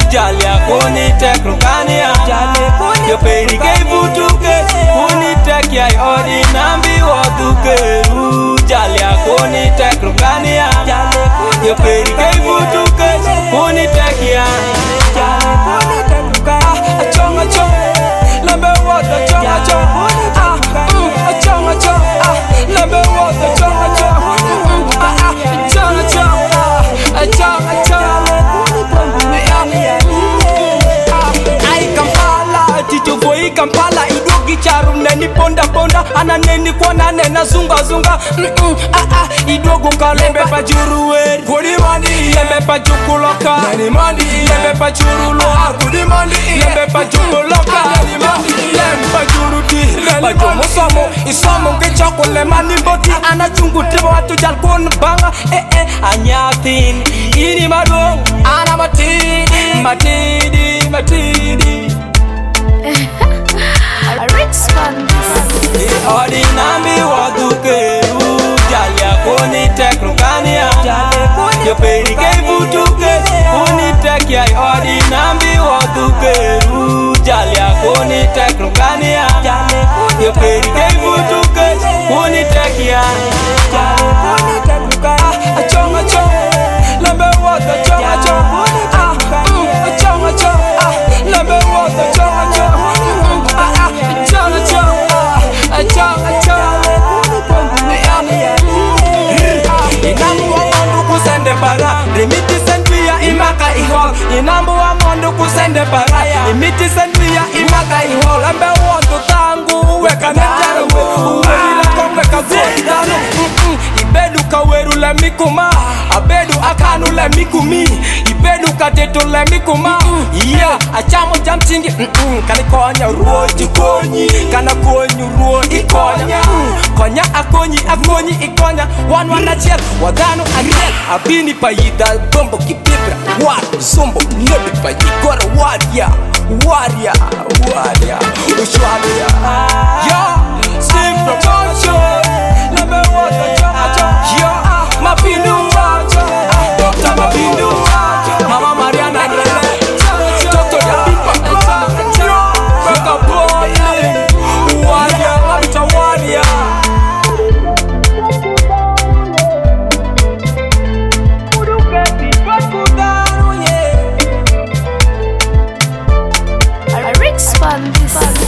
Jalia koni tekrokania yo peri ke butuke uni tek ya odi nambi waduke Jalia koni tekrokania yo peri ke butuke uni tek ya achonga chong lambe wada chonga chong achonga chong lambe wada chonga chong achonga chong achonga chong Tichuvoi Kampala idogi charum neni ponda ponda ananeni kwa nane na zunga zunga idogo kalembe pa juruwe kudi mandi lembe pa jukuloka neni mandi lembe pa jurulo kudi mandi lembe pa jukuloka neni mandi lembe pa juruti neni musomo isomo ke chokole mani boti anachungu tibo watu jalkon banga anyatin ini madong ana matidi Odi nambi waduke Jalia koni tekrokania yo peri ke butuke uni tek ya odi nambi waduke Jalia koni tekrokania yo peri ke butuke uni tek ya achonga chong lambe wada chonga chong achonga chong lambe wada chonga chong Inambu wa mondu kusende bara Limiti sentuya imaka ihol Inambu wa mondu kusende bara Limiti sentuya imaka ihol Lembe wondu tangu weka nejarewe Uwelila kompeka zodano Ibedu kaweru le mikuma Abedu akanu le mikumi Ibedu kateto le mikuma achamo jamchingi Kani konya ruo jikonyi Kana konyu ruo ikonya Konya akonyi ikonya Wana chiel wadano agel Abini payida bombo kipibra War zombo nebi payigora Waria Ushwaria Yo Steve from Mocho Lebe wata chocho Yo Mapindu wacho Dr. Mapindu wacho Mama Mariana Lele Dr. Yabipa Feka boy Waria Mapita waria Fun.